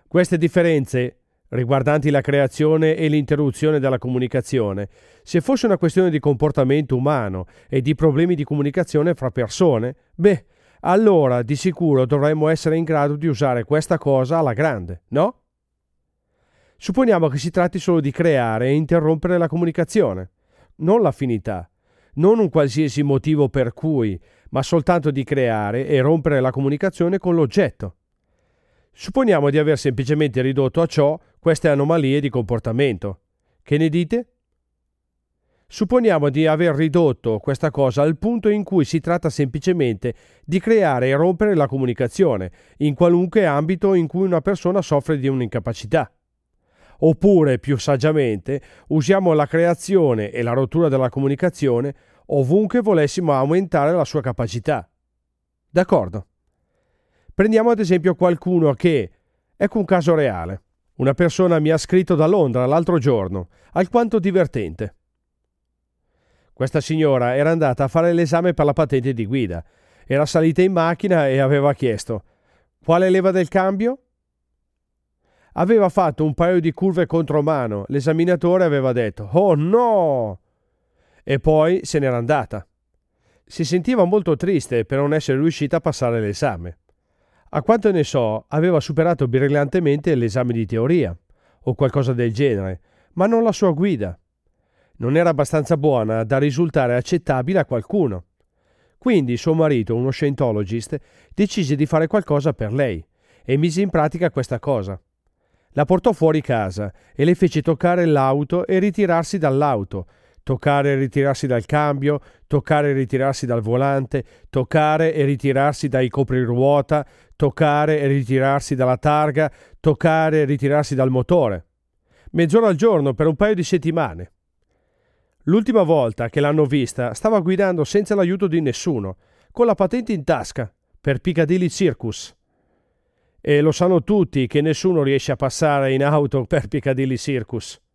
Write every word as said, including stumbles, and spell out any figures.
Queste differenze, riguardanti la creazione e l'interruzione della comunicazione, se fosse una questione di comportamento umano e di problemi di comunicazione fra persone, beh, allora di sicuro dovremmo essere in grado di usare questa cosa alla grande, no? Supponiamo che si tratti solo di creare e interrompere la comunicazione, non l'affinità, non un qualsiasi motivo per cui, ma soltanto di creare e rompere la comunicazione con l'oggetto. Supponiamo di aver semplicemente ridotto a ciò queste anomalie di comportamento. Che ne dite? Supponiamo di aver ridotto questa cosa al punto in cui si tratta semplicemente di creare e rompere la comunicazione, in qualunque ambito in cui una persona soffre di un'incapacità. Oppure, più saggiamente, usiamo la creazione e la rottura della comunicazione ovunque volessimo aumentare la sua capacità. D'accordo? Prendiamo ad esempio qualcuno che, ecco un caso reale, una persona mi ha scritto da Londra l'altro giorno, alquanto divertente. Questa signora era andata a fare l'esame per la patente di guida, era salita in macchina e aveva chiesto: quale leva del cambio? Aveva fatto un paio di curve contromano, l'esaminatore aveva detto «Oh no!» e poi se n'era andata. Si sentiva molto triste per non essere riuscita a passare l'esame. A quanto ne so, aveva superato brillantemente l'esame di teoria, o qualcosa del genere, ma non la sua guida. Non era abbastanza buona da risultare accettabile a qualcuno. Quindi suo marito, uno Scientologist, decise di fare qualcosa per lei e mise in pratica questa cosa. La portò fuori casa e le fece toccare l'auto e ritirarsi dall'auto, toccare e ritirarsi dal cambio, toccare e ritirarsi dal volante, toccare e ritirarsi dai copriruota, toccare e ritirarsi dalla targa, toccare e ritirarsi dal motore. Mezz'ora al giorno per un paio di settimane. L'ultima volta che l'hanno vista stava guidando senza l'aiuto di nessuno, con la patente in tasca, per Piccadilly Circus. E lo sanno tutti che nessuno riesce a passare in auto per Piccadilly Circus.